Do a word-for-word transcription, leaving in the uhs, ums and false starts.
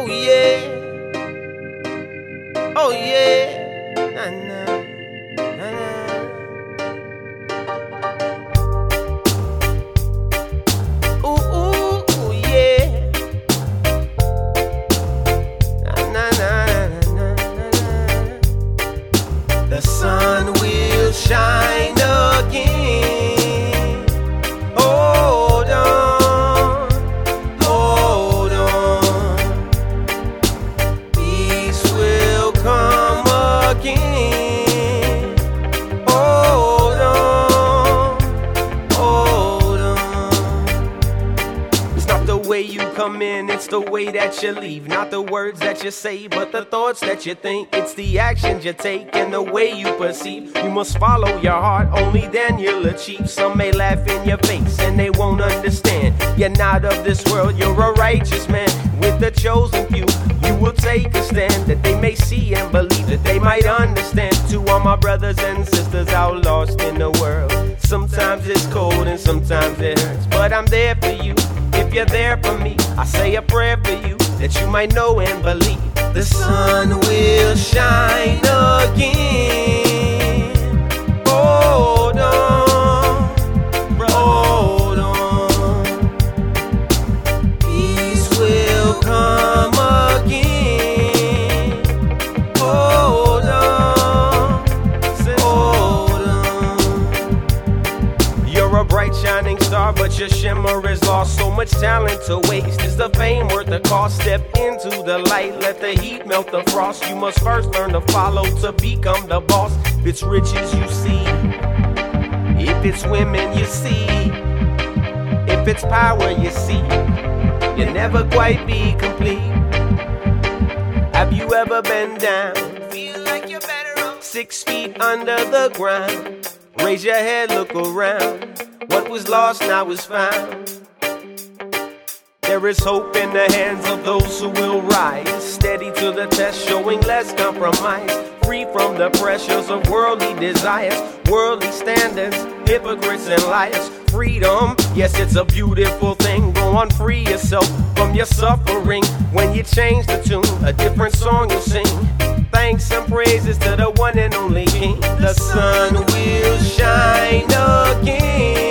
yeah. Oh yeah. Nah, nah. Nah, nah. Ooh, ooh, ooh, yeah. Nah, nah, nah, nah, nah, nah. The sun will shine again. Hold on, hold on. Peace will come again. Hold on, hold on. It's not the way you come in, it's the way that you leave. Not the words that you say, but the thoughts that you think. It's the actions you take and the way you perceive. You must follow your heart, only then you'll achieve. Some may laugh in your face and they won't understand. You're not of this world, you're a righteous man. With the chosen few, you will take a stand, that they may see and believe, that they might understand. To all my brothers and sisters out lost in the world, sometimes it's cold and sometimes it hurts, but I'm there for you. If you're there for me, I say a prayer for you, that you might know and believe. The sun will shine again. Hold on, hold on. Peace will come again. Hold on, hold on. You're a bright shining star, but your shimmer is lost. So much talent to waste. Is the fame worth the cost? Step into the light, let the heat melt the frost. You must first learn to follow to become the boss. If it's riches you see, if it's women you see, if it's power you see, you'll never quite be complete. Have you ever been down? Feel like you're better off six feet under the ground. Raise your head, look around. What was lost now is found. There is hope in the hands of those who will rise, steady to the test, showing less compromise, free from the pressures of worldly desires, worldly standards, hypocrites and liars. Freedom, yes, it's a beautiful thing. Go on, free yourself from your suffering. When you change the tune, a different song you'll sing. Thanks and praises to the one and only King. The sun will shine again.